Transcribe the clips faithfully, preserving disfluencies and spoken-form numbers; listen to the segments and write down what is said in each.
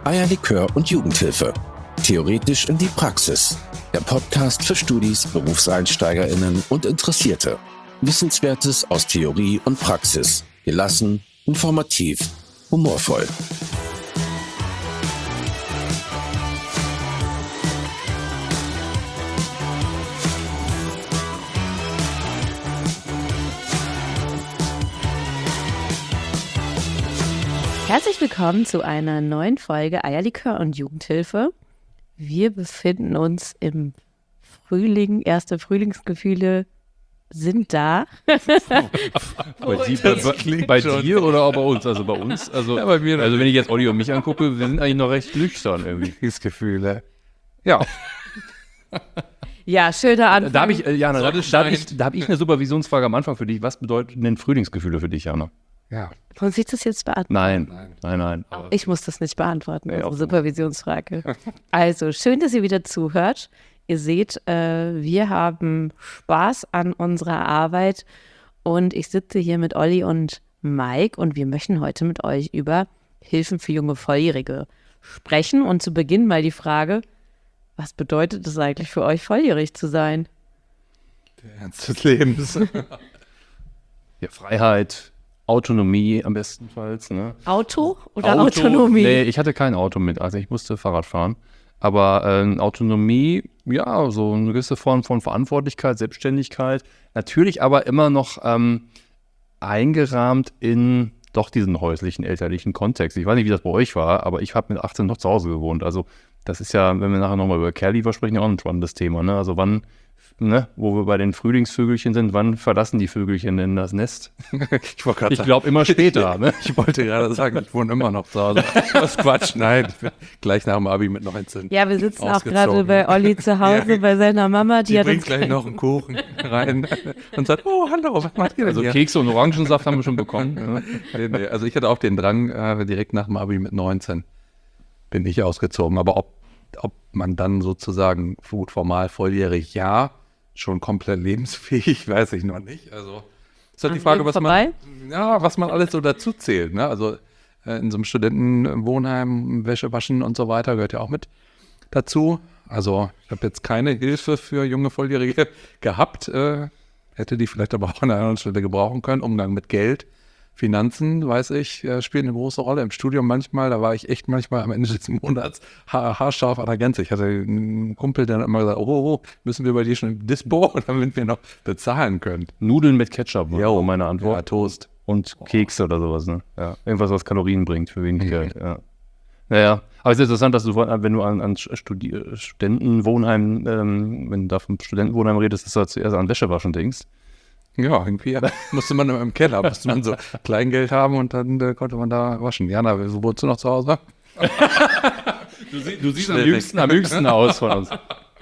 Eierlikör und Jugendhilfe. Theoretisch in die Praxis. Der Podcast für Studis, BerufseinsteigerInnen und Interessierte. Wissenswertes aus Theorie und Praxis. Gelassen, informativ, humorvoll. Herzlich willkommen zu einer neuen Folge Eierlikör und Jugendhilfe. Wir befinden uns im Frühling, erste Frühlingsgefühle sind da. bei die, bei, bei dir oder auch bei uns? Also bei uns, also, ja, bei mir, also wenn ich jetzt Olli und mich angucke, wir sind eigentlich noch recht nüchtern irgendwie. Frühlingsgefühle. Ja. Ja, schöner Anfang. Da habe ich, äh, Jana, da, da habe ich, da hab ich eine Supervisionsfrage am Anfang für dich. Was bedeuten denn Frühlingsgefühle für dich, Jana? Ja. Muss ich das jetzt beantworten? Nein, nein, nein. nein aber ich muss das nicht beantworten, nee, also Supervisionsfrage. Also, schön, dass ihr wieder zuhört. Ihr seht, äh, wir haben Spaß an unserer Arbeit und ich sitze hier mit Olli und Mike und wir möchten heute mit euch über Hilfen für junge Volljährige sprechen. Und zu Beginn mal die Frage, was bedeutet es eigentlich für euch, volljährig zu sein? Der Ernst des Lebens. ja, Freiheit. Autonomie am bestenfalls. Ne? Auto oder Auto, Autonomie? Nee, ich hatte kein Auto mit, also ich musste Fahrrad fahren. Aber äh, Autonomie, ja, so eine gewisse Form von Verantwortlichkeit, Selbstständigkeit. Natürlich aber immer noch ähm, eingerahmt in doch diesen häuslichen, elterlichen Kontext. Ich weiß nicht, wie das bei euch war, aber ich habe mit achtzehn noch zu Hause gewohnt. Also das ist ja, wenn wir nachher nochmal über Care-Leaver sprechen, ja auch ein spannendes Thema. Ne? Also wann... Ne, wo wir bei den Frühlingsvögelchen sind, wann verlassen die Vögelchen denn das Nest? Ich, ich glaube immer später. Ne? Ich wollte gerade sagen, ich wohne immer noch zu Hause. Was Quatsch, nein, ich bin gleich nach dem Abi mit neunzehn. Ja, wir sitzen auch gerade bei Olli zu Hause, ja, bei seiner Mama. Die, die hat bringt gleich noch einen Kuchen rein und sagt, oh, hallo, was macht ihr denn Also hier? Kekse und Orangensaft haben wir schon bekommen. nee, nee, also ich hatte auch den Drang, äh, direkt nach dem Abi mit neunzehn bin ich ausgezogen. Aber ob, ob man dann sozusagen gut formal volljährig, ja, schon komplett lebensfähig, weiß ich noch nicht. Also ist halt die Frage, was man, ja, was man alles so dazu zählt. Ne? Also äh, in so einem Studentenwohnheim, Wäsche waschen und so weiter gehört ja auch mit dazu. Also ich habe jetzt keine Hilfe für junge Volljährige gehabt. Äh, hätte die vielleicht aber auch an einer anderen Stelle gebrauchen können. Umgang mit Geld, Finanzen, weiß ich, äh, spielen eine große Rolle. Im Studium manchmal, da war ich echt manchmal am Ende des Monats ha- haarscharf an der Grenze. Ich hatte einen Kumpel, der hat immer gesagt, oh, oh, müssen wir bei dir schon im Dispo, damit wir noch bezahlen können. Nudeln mit Ketchup war jo, meine Antwort. Ja, Toast. Und Kekse oder sowas. Ne? Ja, irgendwas, was Kalorien bringt für wenig Geld. Ja. Naja, aber es ist interessant, dass du, wenn du an, an Studi- Studentenwohnheim, ähm, wenn du da vom Studentenwohnheim redest, dass du zuerst an Wäschewaschen denkst. Ja, irgendwie ja. musste man im Keller, musste man so Kleingeld haben und dann äh, konnte man da waschen. Jana, wo wohnst du noch zu Hause? du, sie, du siehst am jüngsten, am jüngsten aus von uns.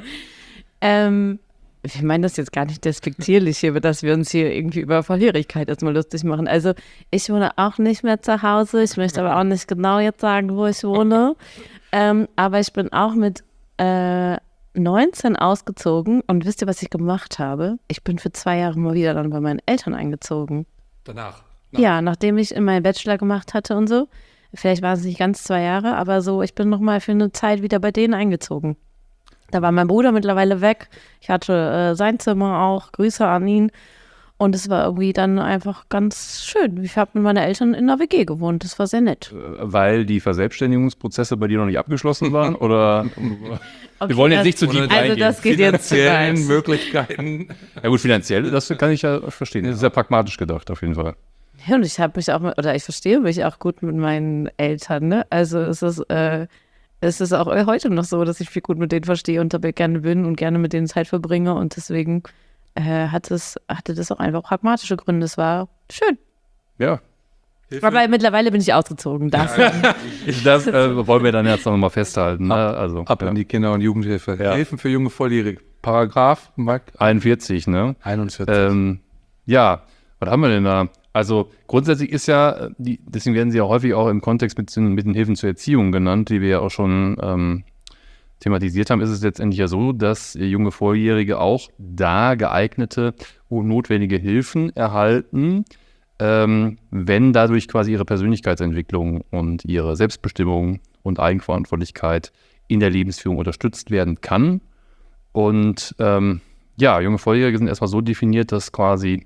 Ähm, ich meine das jetzt gar nicht despektierlich hier, dass wir uns hier irgendwie über Volljährigkeit erstmal lustig machen. Also ich wohne auch nicht mehr zu Hause. Ich möchte aber auch nicht genau jetzt sagen, wo ich wohne. ähm, aber ich bin auch mit äh, neunzehn ausgezogen und wisst ihr, was ich gemacht habe? Ich bin für zwei Jahre mal wieder dann bei meinen Eltern eingezogen. Danach? Nach. Ja, nachdem ich in meinen Bachelor gemacht hatte und so. Vielleicht waren es nicht ganz zwei Jahre, aber so, ich bin nochmal für eine Zeit wieder bei denen eingezogen. Da war mein Bruder mittlerweile weg. Ich hatte äh, sein Zimmer auch. Grüße an ihn. Und es war irgendwie dann einfach ganz schön. Ich habe mit meinen Eltern in einer W G gewohnt. Das war sehr nett. Weil die Verselbstständigungsprozesse bei dir noch nicht abgeschlossen waren? Oder okay, wir wollen jetzt nicht zu tief reingehen. Also das geht jetzt zu weit. Möglichkeiten. Ja gut, finanziell, das kann ich ja verstehen. Das ist ja pragmatisch gedacht auf jeden Fall. Ja, und ich habe mich auch, oder ich verstehe mich auch gut mit meinen Eltern. Ne? Also es ist, äh, es ist auch heute noch so, dass ich viel gut mit denen verstehe und dabei gerne bin und gerne mit denen Zeit verbringe. Und deswegen Äh, hat es, hatte das auch einfach pragmatische Gründe. Es war schön. Ja. Hilfe. Aber mittlerweile bin ich ausgezogen. Das, das äh, wollen wir dann jetzt noch mal festhalten. Ne? Also, Ab ja. in die Kinder- und Jugendhilfe. Ja. Hilfen für junge Volljährige. Paragraph, Mike? einundvierzig, ne? einundvierzig. Ähm, ja, was haben wir denn da? Also grundsätzlich ist ja, die, deswegen werden sie ja häufig auch im Kontext mit, mit den Hilfen zur Erziehung genannt, die wir ja auch schon ähm, thematisiert haben, ist es letztendlich ja so, dass junge Volljährige auch da geeignete und notwendige Hilfen erhalten, ähm, wenn dadurch quasi ihre Persönlichkeitsentwicklung und ihre Selbstbestimmung und Eigenverantwortlichkeit in der Lebensführung unterstützt werden kann. Und ähm, ja, junge Volljährige sind erstmal so definiert, dass quasi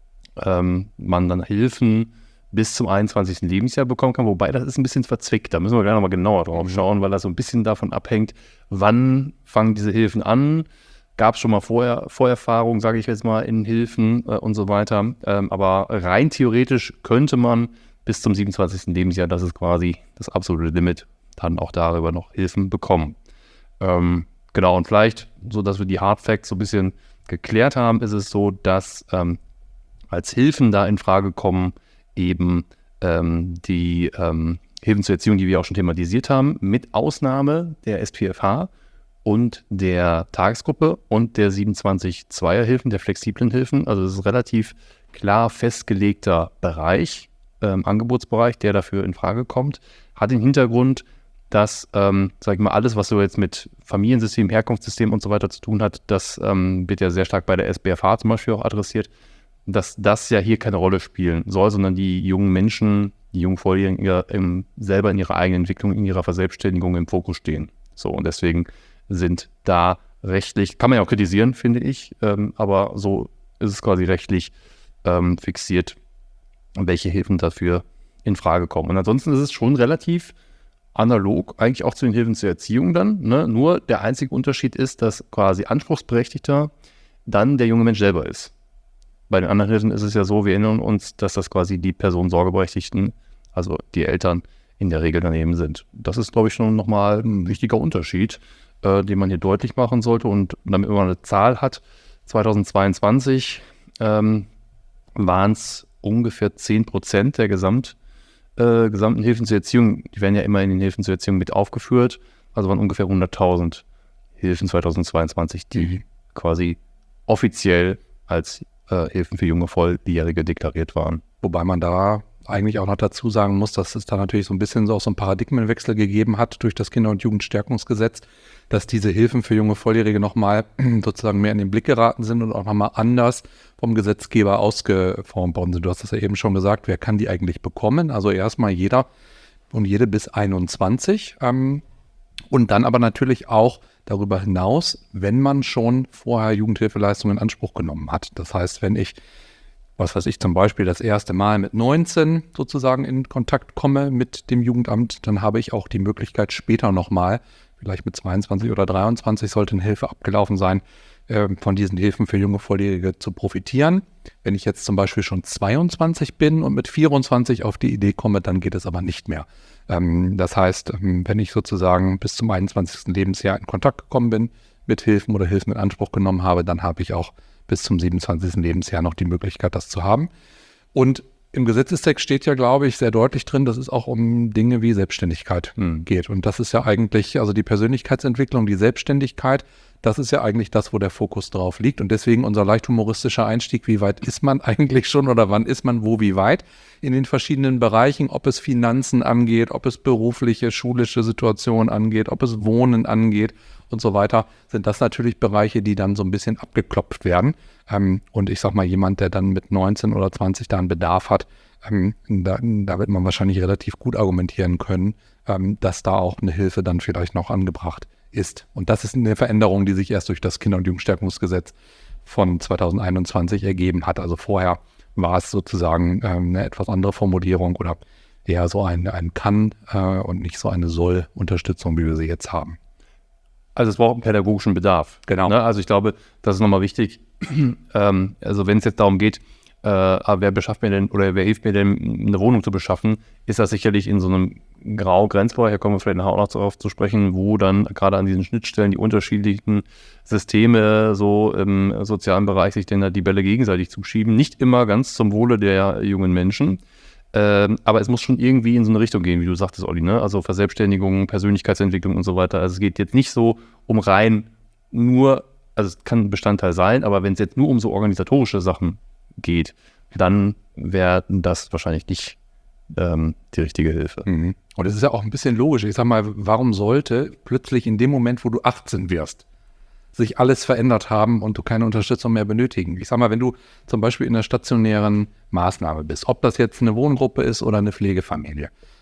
ähm, man dann Hilfen bis zum einundzwanzigsten Lebensjahr bekommen kann, wobei das ist ein bisschen verzwickt. Da müssen wir gleich nochmal genauer drauf schauen, weil das so ein bisschen davon abhängt, wann fangen diese Hilfen an. Gab es schon mal Vorher, Vorerfahrungen, sage ich jetzt mal, in Hilfen äh, und so weiter. Ähm, aber rein theoretisch könnte man bis zum siebenundzwanzigsten Lebensjahr, das ist quasi das absolute Limit, dann auch darüber noch Hilfen bekommen. Ähm, genau, und vielleicht, so dass wir die Hard Facts so ein bisschen geklärt haben, ist es so, dass ähm, als Hilfen da in Frage kommen, eben ähm, die ähm, Hilfen zur Erziehung, die wir auch schon thematisiert haben, mit Ausnahme der S P F H und der Tagesgruppe und der siebenundzwanzig Zweierhilfen, der flexiblen Hilfen. Also das ist ein relativ klar festgelegter Bereich, ähm, Angebotsbereich, der dafür in Frage kommt. Hat den Hintergrund, dass, ähm, sag ich mal, alles, was so jetzt mit Familiensystem, Herkunftssystem und so weiter zu tun hat, das ähm, wird ja sehr stark bei der S B F H zum Beispiel auch adressiert, dass das ja hier keine Rolle spielen soll, sondern die jungen Menschen, die jungen Volljährigen in, in, selber in ihrer eigenen Entwicklung, in ihrer Verselbstständigung im Fokus stehen. So, und deswegen sind da rechtlich, kann man ja auch kritisieren, finde ich, ähm, aber so ist es quasi rechtlich ähm, fixiert, welche Hilfen dafür in Frage kommen. Und ansonsten ist es schon relativ analog, eigentlich auch zu den Hilfen zur Erziehung dann, ne? Nur der einzige Unterschied ist, dass quasi Anspruchsberechtigter dann der junge Mensch selber ist. Bei den anderen Hilfen ist es ja so, wir erinnern uns, dass das quasi die Personensorgeberechtigten, also die Eltern, in der Regel daneben sind. Das ist, glaube ich, schon nochmal ein wichtiger Unterschied, äh, den man hier deutlich machen sollte. Und damit man eine Zahl hat, zweitausendzweiundzwanzig ähm, waren es ungefähr zehn Prozent der Gesamt, äh, gesamten Hilfen zur Erziehung. Die werden ja immer in den Hilfen zur Erziehung mit aufgeführt. Also waren ungefähr hunderttausend Hilfen zweitausendzweiundzwanzig, die mhm. quasi offiziell als äh, Hilfen für junge Volljährige deklariert waren. Wobei man da eigentlich auch noch dazu sagen muss, dass es da natürlich so ein bisschen so auch so einen Paradigmenwechsel gegeben hat durch das Kinder- und Jugendstärkungsgesetz, dass diese Hilfen für junge Volljährige nochmal sozusagen mehr in den Blick geraten sind und auch nochmal anders vom Gesetzgeber ausgeformt worden sind. Du hast das ja eben schon gesagt, wer kann die eigentlich bekommen? Also erstmal jeder und jede bis einundzwanzig ähm, und dann aber natürlich auch darüber hinaus, wenn man schon vorher Jugendhilfeleistungen in Anspruch genommen hat. Das heißt, wenn ich was weiß ich, zum Beispiel das erste Mal mit neunzehn sozusagen in Kontakt komme mit dem Jugendamt, dann habe ich auch die Möglichkeit später nochmal, vielleicht mit zweiundzwanzig oder dreiundzwanzig sollte eine Hilfe abgelaufen sein, äh, von diesen Hilfen für junge Volljährige zu profitieren. Wenn ich jetzt zum Beispiel schon zweiundzwanzig bin und mit vierundzwanzig auf die Idee komme, dann geht es aber nicht mehr. Ähm, das heißt, ähm, wenn ich sozusagen bis zum einundzwanzigsten Lebensjahr in Kontakt gekommen bin mit Hilfen oder Hilfen in Anspruch genommen habe, dann habe ich auch bis zum siebenundzwanzigsten Lebensjahr noch die Möglichkeit, das zu haben. Und im Gesetzestext steht ja, glaube ich, sehr deutlich drin, dass es auch um Dinge wie Selbstständigkeit hm. geht. Und das ist ja eigentlich, also die Persönlichkeitsentwicklung, die Selbstständigkeit, das ist ja eigentlich das, wo der Fokus drauf liegt. Und deswegen unser leicht humoristischer Einstieg, wie weit ist man eigentlich schon oder wann ist man wo, wie weit in den verschiedenen Bereichen, ob es Finanzen angeht, ob es berufliche, schulische Situationen angeht, ob es Wohnen angeht und so weiter, sind das natürlich Bereiche, die dann so ein bisschen abgeklopft werden. Ähm, und ich sag mal, jemand, der dann mit neunzehn oder zwanzig da einen Bedarf hat, ähm, da, da wird man wahrscheinlich relativ gut argumentieren können, ähm, dass da auch eine Hilfe dann vielleicht noch angebracht ist. Und das ist eine Veränderung, die sich erst durch das Kinder- und Jugendstärkungsgesetz von zweitausendeinundzwanzig ergeben hat. Also vorher war es sozusagen ähm, eine etwas andere Formulierung oder eher so ein, ein Kann äh, und nicht so eine Soll-Unterstützung, wie wir sie jetzt haben. Also es braucht einen pädagogischen Bedarf. Genau. Ne? Also ich glaube, das ist nochmal wichtig. ähm, also wenn es jetzt darum geht, äh, wer beschafft mir denn oder wer hilft mir denn, eine Wohnung zu beschaffen, ist das sicherlich in so einem Grau-Grenzbereich, da kommen wir vielleicht nachher auch noch darauf zu sprechen, wo dann gerade an diesen Schnittstellen die unterschiedlichen Systeme so im sozialen Bereich sich denn die Bälle gegenseitig zuschieben. Nicht immer ganz zum Wohle der jungen Menschen. Ähm, aber es muss schon irgendwie in so eine Richtung gehen, wie du sagtest, Olli, ne? Also Verselbstständigung, Persönlichkeitsentwicklung und so weiter. Also es geht jetzt nicht so um rein nur, also es kann ein Bestandteil sein, aber wenn es jetzt nur um so organisatorische Sachen geht, dann wäre das wahrscheinlich nicht ähm, die richtige Hilfe. Mhm. Und es ist ja auch ein bisschen logisch. Ich sag mal, warum sollte plötzlich in dem Moment, wo du achtzehn wirst, sich alles verändert haben und du keine Unterstützung mehr benötigen? Ich sag mal, wenn du zum Beispiel in einer stationären Maßnahme bist, ob das jetzt eine Wohngruppe ist oder eine Pflegefamilie,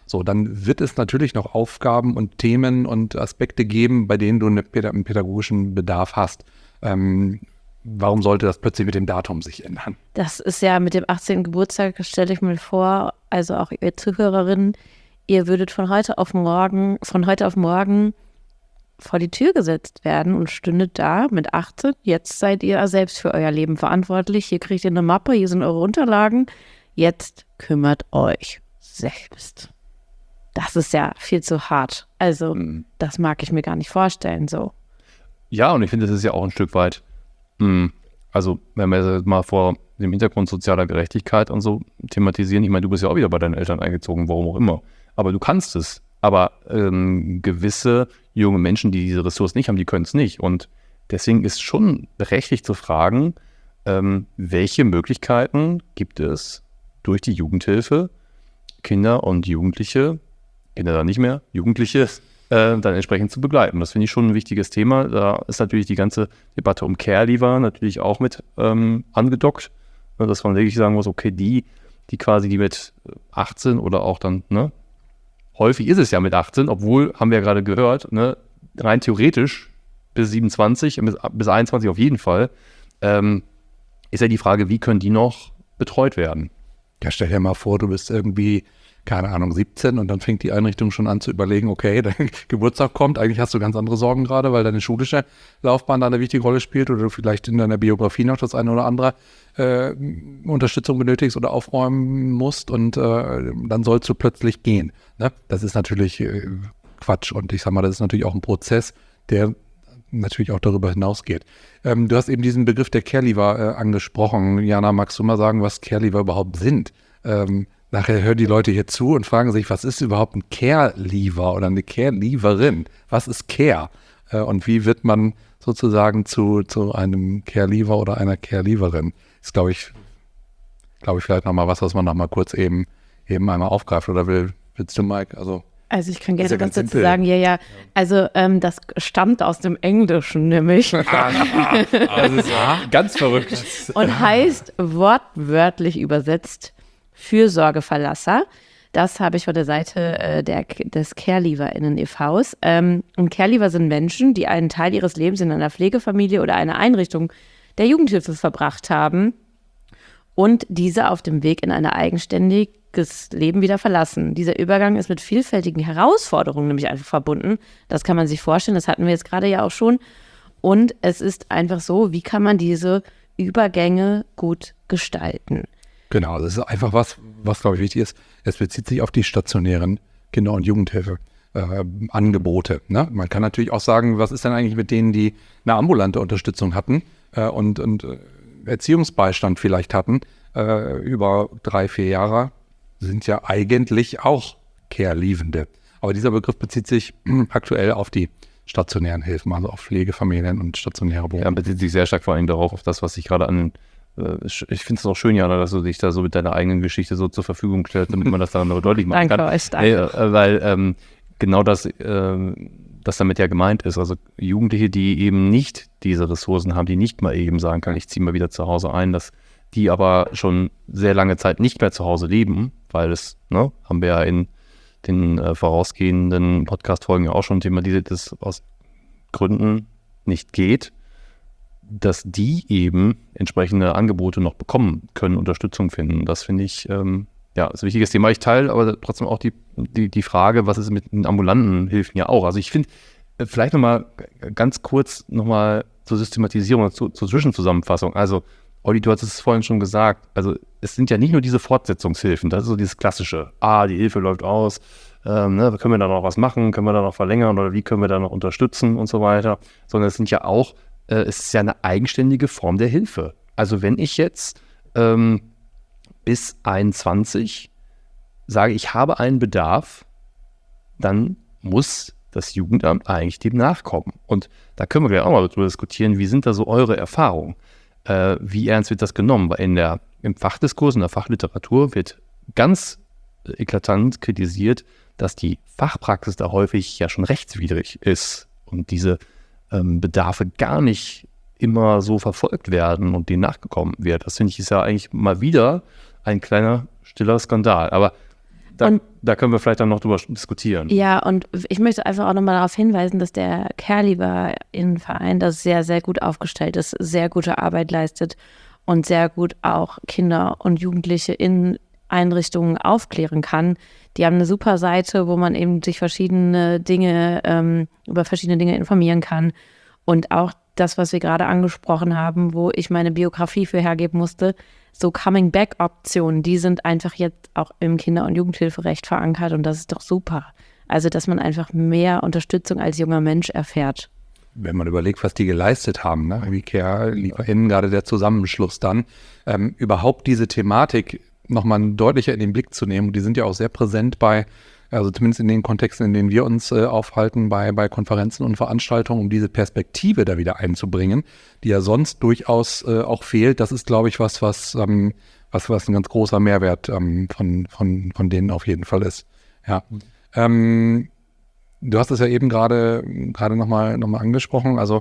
So, dann wird es natürlich noch Aufgaben und Themen und Aspekte geben, bei denen du eine, einen pädagogischen Bedarf hast. Ähm, warum sollte das plötzlich mit dem Datum sich ändern? Das ist ja mit dem achtzehnten Geburtstag, stelle ich mir vor, also auch ihr Zuhörerinnen, ihr würdet von heute auf morgen, von heute auf morgen vor die Tür gesetzt werden und stündet da mit achtzehn. Jetzt seid ihr selbst für euer Leben verantwortlich. Hier kriegt ihr eine Mappe, hier sind eure Unterlagen. Jetzt kümmert euch selbst. Das ist ja viel zu hart. Also, mhm. das mag ich mir gar nicht vorstellen, so. Ja, und ich finde, das ist ja auch ein Stück weit, mh, also, wenn wir jetzt mal vor dem Hintergrund sozialer Gerechtigkeit und so thematisieren, ich meine, du bist ja auch wieder bei deinen Eltern eingezogen, warum auch immer. Aber du kannst es. Aber ähm, gewisse junge Menschen, die diese Ressourcen nicht haben, die können es nicht. Und deswegen ist schon berechtigt zu fragen, ähm, welche Möglichkeiten gibt es durch die Jugendhilfe, Kinder und Jugendliche, Kinder dann nicht mehr, Jugendliche, äh, dann entsprechend zu begleiten. Das finde ich schon ein wichtiges Thema. Da ist natürlich die ganze Debatte um Care-Leaver natürlich auch mit ähm, angedockt, dass man wirklich sagen muss, okay, die, die quasi die mit achtzehn oder auch dann, ne, häufig ist es ja mit achtzehn, obwohl, haben wir ja gerade gehört, ne, rein theoretisch bis siebenundzwanzig, bis, bis einundzwanzig auf jeden Fall, ähm, ist ja die Frage, wie können die noch betreut werden? Ja, stell dir mal vor, du bist irgendwie, keine Ahnung, siebzehn und dann fängt die Einrichtung schon an zu überlegen, okay, dein Geburtstag kommt, eigentlich hast du ganz andere Sorgen gerade, weil deine schulische Laufbahn da eine wichtige Rolle spielt oder du vielleicht in deiner Biografie noch das eine oder andere äh, Unterstützung benötigst oder aufräumen musst und äh, dann sollst du plötzlich gehen. Ne? Das ist natürlich äh, Quatsch und ich sag mal, das ist natürlich auch ein Prozess, der natürlich auch darüber hinausgeht. Ähm, du hast eben diesen Begriff der Care-Leaver äh, angesprochen. Jana, magst du mal sagen, was Care-Leaver überhaupt sind? Ähm, nachher hören die Leute hier zu und fragen sich, was ist überhaupt ein Care-Leaver oder eine Care-Leaverin? Was ist Care? Äh, und wie wird man sozusagen zu, zu einem Care-Leaver oder einer Care-Leaverin? Ist, glaube ich, glaube ich, vielleicht nochmal was, was man nochmal kurz eben, eben einmal aufgreift. Oder will, willst du, Mike? Also Also ich kann gerne ja was dazu simpel. sagen. Ja, ja. Also ähm, das stammt aus dem Englischen nämlich Das ist ganz verrückt. und heißt wortwörtlich übersetzt Fürsorgeverlasser. Das habe ich von der Seite äh, der, des Care-LeaverInnen e Vs. Ähm, und Care-Leaver sind Menschen, die einen Teil ihres Lebens in einer Pflegefamilie oder einer Einrichtung der Jugendhilfe verbracht haben und diese auf dem Weg in ein eigenständiges Leben wieder verlassen. Dieser Übergang ist mit vielfältigen Herausforderungen nämlich einfach verbunden. Das kann man sich vorstellen, das hatten wir jetzt gerade ja auch schon. Und es ist einfach so, wie kann man diese Übergänge gut gestalten? Genau, das ist einfach was, was glaube ich wichtig ist. Es bezieht sich auf die stationären Kinder- und Jugendhilfe. Äh, Angebote. Ne? Man kann natürlich auch sagen, was ist denn eigentlich mit denen, die eine ambulante Unterstützung hatten äh, und, und äh, Erziehungsbeistand vielleicht hatten, äh, über drei, vier Jahre, sind ja eigentlich auch Care-Leavende. Aber dieser Begriff bezieht sich aktuell auf die stationären Hilfen, also auf Pflegefamilien und stationäre Wohnungen. Ja, bezieht sich sehr stark vor allem darauf, auf das, was ich gerade an ich finde es auch schön, Jana, dass du dich da so mit deiner eigenen Geschichte so zur Verfügung stellst, damit man das dann noch deutlich machen Danke kann. euch, danke. Hey, weil ähm, genau das, äh, das damit ja gemeint ist. Also Jugendliche, die eben nicht diese Ressourcen haben, die nicht mal eben sagen können, ich ziehe mal wieder zu Hause ein, dass die aber schon sehr lange Zeit nicht mehr zu Hause leben, weil es, ne, haben wir ja in den äh, vorausgehenden Podcast-Folgen ja auch schon thematisiert, dass es aus Gründen nicht geht, dass die eben entsprechende Angebote noch bekommen können, Unterstützung finden. Das finde ich, ähm, ja, ist ein wichtiges Thema. Ich teile aber trotzdem auch die, die, die Frage, was ist mit den ambulanten Hilfen ja auch. Also ich finde, vielleicht nochmal ganz kurz nochmal zur Systematisierung, zu, zur Zwischenzusammenfassung. Also, Olli, du hast es vorhin schon gesagt, also es sind ja nicht nur diese Fortsetzungshilfen, das ist so dieses klassische, ah, die Hilfe läuft aus, ähm, ne, können wir da noch was machen, können wir da noch verlängern oder wie können wir da noch unterstützen und so weiter, sondern es sind ja auch es ist ja eine eigenständige Form der Hilfe. Also wenn ich jetzt ähm, bis einundzwanzig sage, ich habe einen Bedarf, dann muss das Jugendamt eigentlich dem nachkommen. Und da können wir gleich auch mal darüber diskutieren, wie sind da so eure Erfahrungen? Äh, wie ernst wird das genommen? Weil in der, im Fachdiskurs, in der Fachliteratur wird ganz eklatant kritisiert, dass die Fachpraxis da häufig ja schon rechtswidrig ist und diese Bedarfe gar nicht immer so verfolgt werden und denen nachgekommen wird. Das finde ich ist ja eigentlich mal wieder ein kleiner stiller Skandal. Aber da, Und- da können wir vielleicht dann noch drüber diskutieren. Ja, und ich möchte einfach auch nochmal darauf hinweisen, dass der Care-Lieber-Verein da sehr, sehr gut aufgestellt ist, sehr gute Arbeit leistet und sehr gut auch Kinder und Jugendliche in Einrichtungen aufklären kann. Die haben eine super Seite, wo man eben sich verschiedene Dinge, ähm, über verschiedene Dinge informieren kann. Und auch das, was wir gerade angesprochen haben, wo ich meine Biografie für hergeben musste, so Coming-Back-Optionen, die sind einfach jetzt auch im Kinder- und Jugendhilferecht verankert und das ist doch super. Also, dass man einfach mehr Unterstützung als junger Mensch erfährt. Wenn man überlegt, was die geleistet haben, ne? wie Care-LieferInnen, gerade der Zusammenschluss dann, ähm, überhaupt diese Thematik nochmal deutlicher in den Blick zu nehmen. Und die sind ja auch sehr präsent bei, also zumindest in den Kontexten, in denen wir uns äh, aufhalten, bei, bei Konferenzen und Veranstaltungen, um diese Perspektive da wieder einzubringen, die ja sonst durchaus äh, auch fehlt. Das ist, glaube ich, was, was, ähm, was, was ein ganz großer Mehrwert ähm, von, von, von denen auf jeden Fall ist. Ja. Ähm, du hast es ja eben gerade gerade nochmal noch mal angesprochen. Also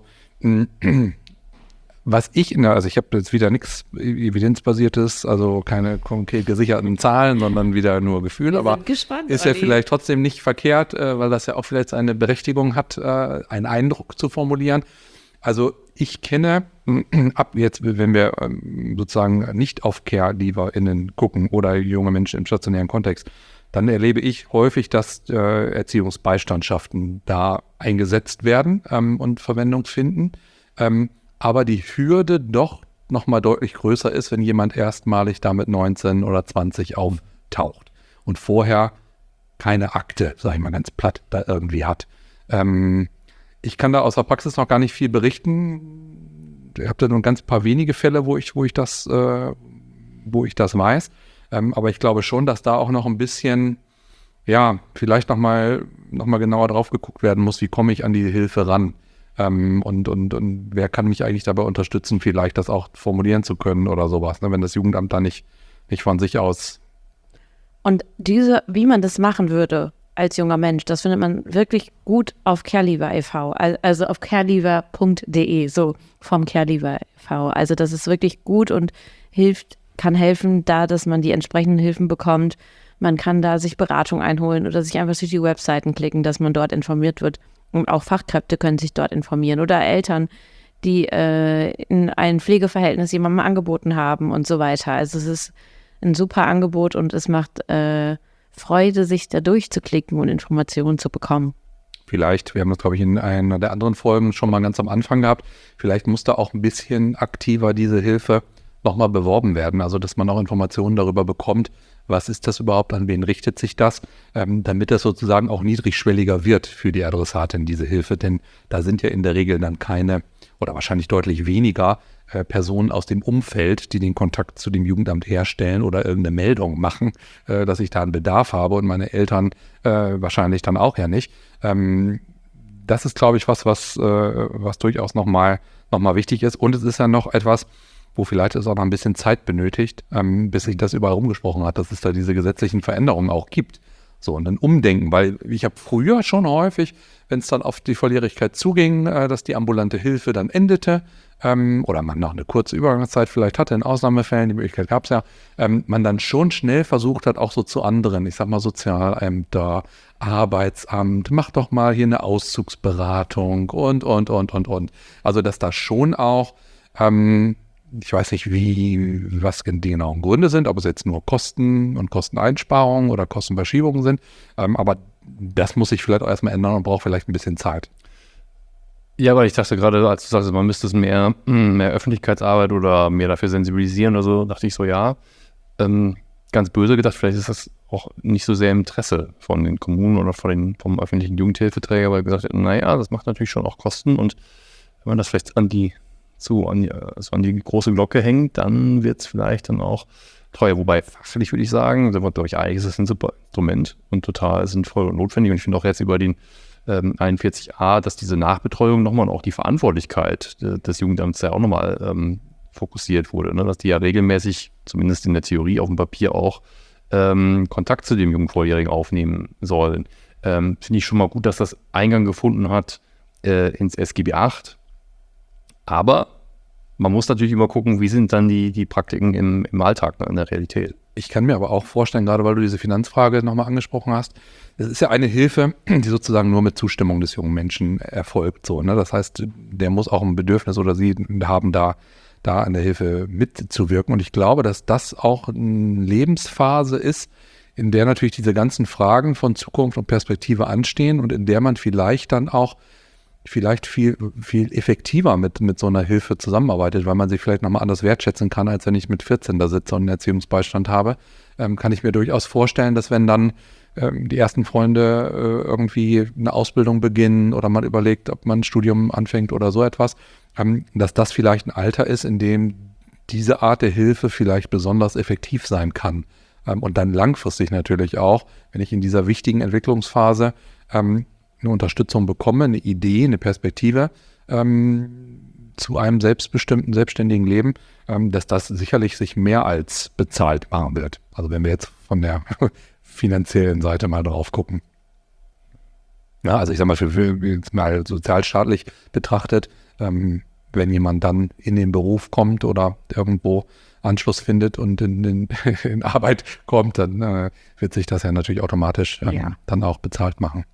was ich in der, also ich habe jetzt wieder nichts Evidenzbasiertes, also keine konkret gesicherten Zahlen, sondern wieder nur Gefühle, aber gespannt, ist ja Olli. vielleicht trotzdem nicht verkehrt, äh, weil das ja auch vielleicht eine Berechtigung hat, äh, einen Eindruck zu formulieren. Also ich kenne, ab jetzt, wenn wir ähm, sozusagen nicht auf Care-LieferInnen gucken oder junge Menschen im stationären Kontext, dann erlebe ich häufig, dass äh, Erziehungsbeistandschaften da eingesetzt werden ähm, und Verwendung finden. Ähm, aber die Hürde doch nochmal deutlich größer ist, wenn jemand erstmalig da mit neunzehn oder zwanzig auftaucht und vorher keine Akte, sag ich mal ganz platt, da irgendwie hat. Ähm, ich kann da aus der Praxis noch gar nicht viel berichten. Ich habe da nur ein ganz paar wenige Fälle, wo ich, wo ich das, äh, wo ich das weiß. Ähm, aber ich glaube schon, dass da auch noch ein bisschen, ja, vielleicht nochmal noch mal genauer drauf geguckt werden muss, wie komme ich an die Hilfe ran. Ähm, und, und, und wer kann mich eigentlich dabei unterstützen, vielleicht das auch formulieren zu können oder sowas, ne, wenn das Jugendamt da nicht, nicht von sich aus. Und diese, wie man das machen würde als junger Mensch, das findet man wirklich gut auf CareLieber e V, also auf carelieber punkt de, so vom CareLieber e V. Also das ist wirklich gut und hilft, kann helfen, da, dass man die entsprechenden Hilfen bekommt. Man kann da sich Beratung einholen oder sich einfach durch die Webseiten klicken, dass man dort informiert wird. Und auch Fachkräfte können sich dort informieren oder Eltern, die äh, in ein Pflegeverhältnis jemandem angeboten haben und so weiter. Also es ist ein super Angebot und es macht äh, Freude, sich da durchzuklicken und Informationen zu bekommen. Vielleicht, wir haben das, glaube ich, in einer der anderen Folgen schon mal ganz am Anfang gehabt, vielleicht muss da auch ein bisschen aktiver diese Hilfe nochmal beworben werden, also dass man auch Informationen darüber bekommt, was ist das überhaupt, an wen richtet sich das, ähm, damit das sozusagen auch niedrigschwelliger wird für die Adressatin, diese Hilfe, denn da sind ja in der Regel dann keine oder wahrscheinlich deutlich weniger äh, Personen aus dem Umfeld, die den Kontakt zu dem Jugendamt herstellen oder irgendeine Meldung machen, äh, dass ich da einen Bedarf habe und meine Eltern äh, wahrscheinlich dann auch ja nicht. Ähm, das ist, glaube ich, was, was, äh, was durchaus nochmal noch mal wichtig ist und es ist ja noch etwas, wo vielleicht es auch noch ein bisschen Zeit benötigt, ähm, bis sich das überall rumgesprochen hat, dass es da diese gesetzlichen Veränderungen auch gibt. So, und ein Umdenken, weil ich habe früher schon häufig, wenn es dann auf die Volljährigkeit zuging, äh, dass die ambulante Hilfe dann endete ähm, oder man noch eine kurze Übergangszeit vielleicht hatte, in Ausnahmefällen, die Möglichkeit gab es ja, ähm, man dann schon schnell versucht hat, auch so zu anderen, ich sag mal Sozialämter, Arbeitsamt, mach doch mal hier eine Auszugsberatung und, und, und, und, und. Also, dass da schon auch ähm, ich weiß nicht, wie, was die genauen Gründe sind, ob es jetzt nur Kosten und Kosteneinsparungen oder Kostenverschiebungen sind. Ähm, aber das muss sich vielleicht auch erstmal ändern und braucht vielleicht ein bisschen Zeit. Ja, aber ich dachte gerade, als du sagst, man müsste es mehr, mehr Öffentlichkeitsarbeit oder mehr dafür sensibilisieren oder so, dachte ich so, ja. Ähm, ganz böse gedacht, vielleicht ist das auch nicht so sehr im Interesse von den Kommunen oder von den, vom öffentlichen Jugendhilfeträger, weil gesagt hat, naja, das macht natürlich schon auch Kosten und wenn man das vielleicht an die zu an die, also an die große Glocke hängt, dann wird es vielleicht dann auch teuer. Wobei fachlich würde ich sagen, da glaube ich, eigentlich ist es ein super Instrument und total sinnvoll und notwendig. Und ich finde auch jetzt über den ähm, einundvierzig a, dass diese Nachbetreuung nochmal und auch die Verantwortlichkeit de, des Jugendamts ja auch nochmal ähm, fokussiert wurde. Ne? Dass die ja regelmäßig, zumindest in der Theorie auf dem Papier auch, ähm, Kontakt zu dem jungen Volljährigen aufnehmen sollen. Ähm, finde ich schon mal gut, dass das Eingang gefunden hat äh, ins S G B acht. Aber man muss natürlich immer gucken, wie sind dann die, die Praktiken im, im Alltag, ne, in der Realität. Ich kann mir aber auch vorstellen, gerade weil du diese Finanzfrage nochmal angesprochen hast, es ist ja eine Hilfe, die sozusagen nur mit Zustimmung des jungen Menschen erfolgt. So, ne? Das heißt, der muss auch ein Bedürfnis oder sie haben, da, da an der Hilfe mitzuwirken. Und ich glaube, dass das auch eine Lebensphase ist, in der natürlich diese ganzen Fragen von Zukunft und Perspektive anstehen und in der man vielleicht dann auch vielleicht viel, viel effektiver mit, mit so einer Hilfe zusammenarbeitet, weil man sich vielleicht nochmal anders wertschätzen kann, als wenn ich mit vierzehn da sitze und einen Erziehungsbeistand habe. Ähm, kann ich mir durchaus vorstellen, dass wenn dann ähm, die ersten Freunde äh, irgendwie eine Ausbildung beginnen oder man überlegt, ob man ein Studium anfängt oder so etwas, ähm, dass das vielleicht ein Alter ist, in dem diese Art der Hilfe vielleicht besonders effektiv sein kann. Ähm, und dann langfristig natürlich auch, wenn ich in dieser wichtigen Entwicklungsphase ähm, eine Unterstützung bekomme, eine Idee, eine Perspektive ähm, zu einem selbstbestimmten, selbstständigen Leben, ähm, dass das sicherlich sich mehr als bezahlt machen wird. Also wenn wir jetzt von der finanziellen Seite mal drauf gucken. Ja, also ich sag mal, für, für jetzt mal sozialstaatlich betrachtet, ähm, wenn jemand dann in den Beruf kommt oder irgendwo Anschluss findet und in, in, in Arbeit kommt, dann äh, wird sich das ja natürlich automatisch ähm, ja. dann auch bezahlt machen.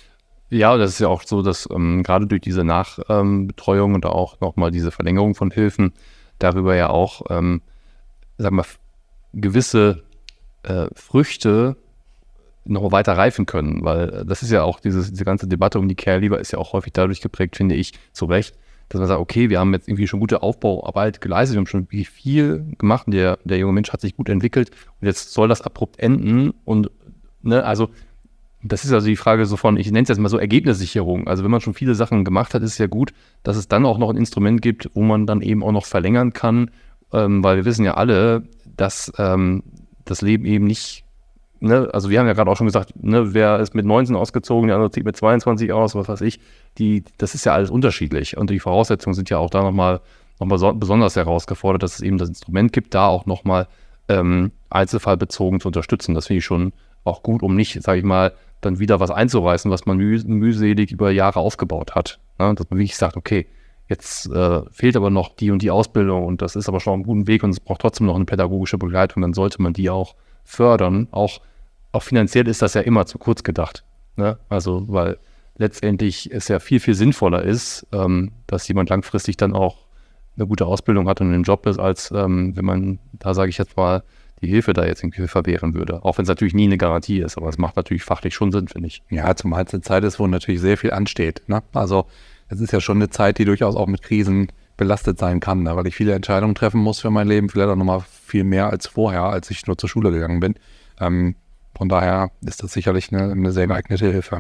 Ja, das ist ja auch so, dass ähm, gerade durch diese Nachbetreuung ähm, und auch nochmal diese Verlängerung von Hilfen darüber ja auch, ähm, sagen wir, f- gewisse äh, Früchte noch weiter reifen können, weil äh, das ist ja auch dieses, diese ganze Debatte um die Care-Leaver ist ja auch häufig dadurch geprägt, finde ich, zu Recht, dass man sagt, okay, wir haben jetzt irgendwie schon gute Aufbauarbeit geleistet, wir haben schon wirklich viel gemacht und der, der junge Mensch hat sich gut entwickelt und jetzt soll das abrupt enden und, ne, also das ist also die Frage so von, ich nenne es jetzt mal so Ergebnissicherung. Also wenn man schon viele Sachen gemacht hat, ist es ja gut, dass es dann auch noch ein Instrument gibt, wo man dann eben auch noch verlängern kann, ähm, weil wir wissen ja alle, dass ähm, das Leben eben nicht, ne, also wir haben ja gerade auch schon gesagt, ne, wer ist mit neunzehn ausgezogen, der andere zieht mit zweiundzwanzig aus, was weiß ich, die, das ist ja alles unterschiedlich und die Voraussetzungen sind ja auch da nochmal noch mal so, besonders herausgefordert, dass es eben das Instrument gibt, da auch nochmal ähm, einzelfallbezogen zu unterstützen. Das finde ich schon auch gut, um nicht, sage ich mal, dann wieder was einzureißen, was man müh- mühselig über Jahre aufgebaut hat. Ne? Dass man wirklich sagt, okay, jetzt äh, fehlt aber noch die und die Ausbildung und das ist aber schon auf einem guten Weg und es braucht trotzdem noch eine pädagogische Begleitung, dann sollte man die auch fördern. Auch, auch finanziell ist das ja immer zu kurz gedacht. Ne? Also, weil letztendlich es ja viel, viel sinnvoller ist, ähm, dass jemand langfristig dann auch eine gute Ausbildung hat und im Job ist, als ähm, wenn man, da sage ich jetzt mal, die Hilfe da jetzt irgendwie verwehren würde. Auch wenn es natürlich nie eine Garantie ist, aber es macht natürlich fachlich schon Sinn, finde ich. Ja, zumal es eine Zeit ist, wo natürlich sehr viel ansteht. Ne? Also es ist ja schon eine Zeit, die durchaus auch mit Krisen belastet sein kann, ne? Weil ich viele Entscheidungen treffen muss für mein Leben, vielleicht auch nochmal viel mehr als vorher, als ich nur zur Schule gegangen bin. Ähm, von daher ist das sicherlich eine, eine sehr geeignete Hilfe.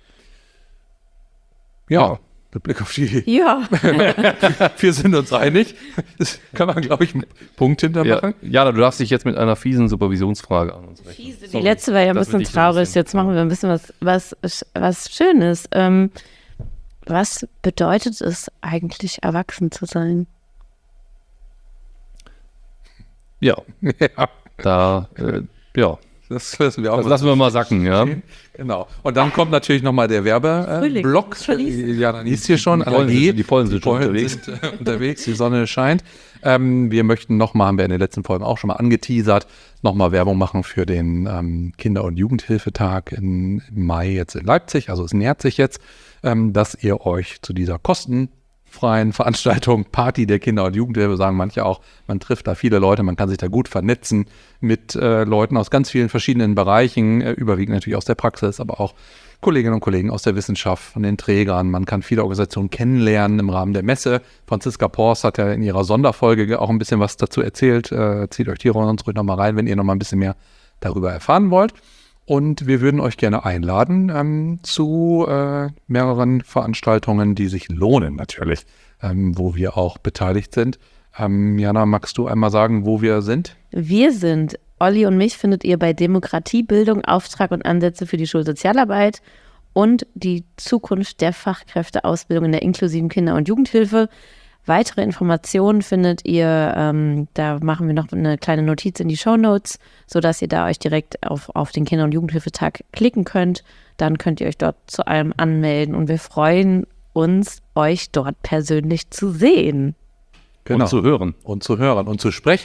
Ja. Mit Blick auf die... Ja. Wir sind uns einig. Das kann man, glaube ich, einen Punkt hintermachen. Ja, ja, du darfst dich jetzt mit einer fiesen Supervisionsfrage an uns rechnen. Die letzte war ja ein bisschen traurig. Jetzt machen wir ein bisschen was, was, was Schönes. Ähm, was bedeutet es eigentlich, erwachsen zu sein? Ja, Ja. da, äh, ja. Das lassen wir auch Das mal lassen wir mal sacken, ja. Genau. Und dann kommt natürlich nochmal der Werbeblock. Äh, ja, dann ist hier schon. Die Pollen Allergie. sind- die Pollen sind schon Pollen unterwegs. sind, äh, unterwegs. Die Sonne scheint. Ähm, wir möchten nochmal, haben wir in den letzten Folgen auch schon mal angeteasert, nochmal Werbung machen für den ähm, Kinder- und Jugendhilfetag in, im Mai jetzt in Leipzig. Also es nähert sich jetzt, ähm, dass ihr euch zu dieser kostenfreien Veranstaltung Party der Kinder- und Jugendhilfe, sagen manche auch, man trifft da viele Leute, man kann sich da gut vernetzen mit äh, Leuten aus ganz vielen verschiedenen Bereichen, äh, überwiegend natürlich aus der Praxis, aber auch Kolleginnen und Kollegen aus der Wissenschaft, von den Trägern. Man kann viele Organisationen kennenlernen im Rahmen der Messe. Franziska Pors hat ja in ihrer Sonderfolge auch ein bisschen was dazu erzählt. Äh, zieht euch die sonst ruhig nochmal rein, wenn ihr nochmal ein bisschen mehr darüber erfahren wollt. Und wir würden euch gerne einladen ähm, zu äh, mehreren Veranstaltungen, die sich lohnen natürlich, ähm, wo wir auch beteiligt sind. Ähm, Jana, magst du einmal sagen, wo wir sind? Wir sind, Olli und mich findet ihr bei Demokratie, Bildung, Auftrag und Ansätze für die Schulsozialarbeit und die Zukunft der Fachkräfteausbildung in der inklusiven Kinder- und Jugendhilfe. Weitere Informationen findet ihr, ähm, da machen wir noch eine kleine Notiz in die Shownotes, sodass ihr da euch direkt auf, auf den Kinder- und Jugendhilfetag klicken könnt. Dann könnt ihr euch dort zu allem anmelden und wir freuen uns, euch dort persönlich zu sehen. Genau. Und zu hören. Und zu hören und zu sprechen.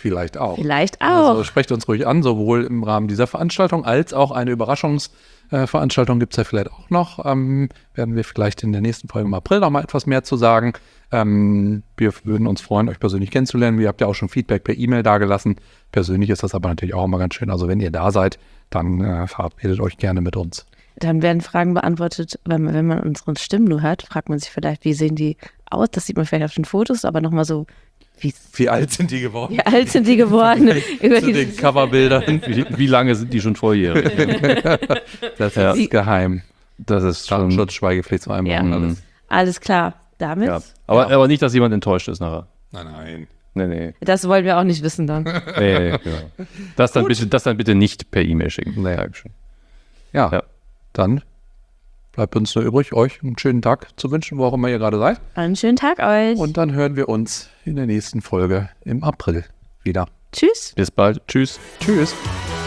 vielleicht auch. Vielleicht auch. Also sprecht uns ruhig an, sowohl im Rahmen dieser Veranstaltung als auch eine Überraschungsveranstaltung gibt es ja vielleicht auch noch. Ähm, werden wir vielleicht in der nächsten Folge im April noch mal etwas mehr zu sagen. Ähm, wir würden uns freuen, euch persönlich kennenzulernen. Ihr habt ja auch schon Feedback per E-Mail dagelassen. Persönlich ist das aber natürlich auch immer ganz schön. Also wenn ihr da seid, dann äh, verabredet euch gerne mit uns. Dann werden Fragen beantwortet, wenn man, wenn man unsere Stimmen nur hört, fragt man sich vielleicht, wie sehen die aus? Das sieht man vielleicht auf den Fotos, aber nochmal so, wie, Wie alt sind die geworden? wie alt sind die geworden? Zu den Coverbildern. Wie, wie lange sind die schon volljährig? Das Ja. ist geheim. Das ist schon. Datenschutz, Schweigepflicht, so einmal Ja. und alles. Alles klar. Damit, Ja. Aber, aber nicht, dass jemand enttäuscht ist nachher. Nein, nein. Nee, nee. das wollen wir auch nicht wissen dann. nee, nee genau. das, dann bitte, das dann bitte nicht per E-Mail schicken. Nee. Ja, Ja. dann bleibt uns nur übrig, euch einen schönen Tag zu wünschen, wo auch immer ihr gerade seid. Einen schönen Tag euch. Und dann hören wir uns in der nächsten Folge im April wieder. Tschüss. Bis bald. Tschüss. Tschüss.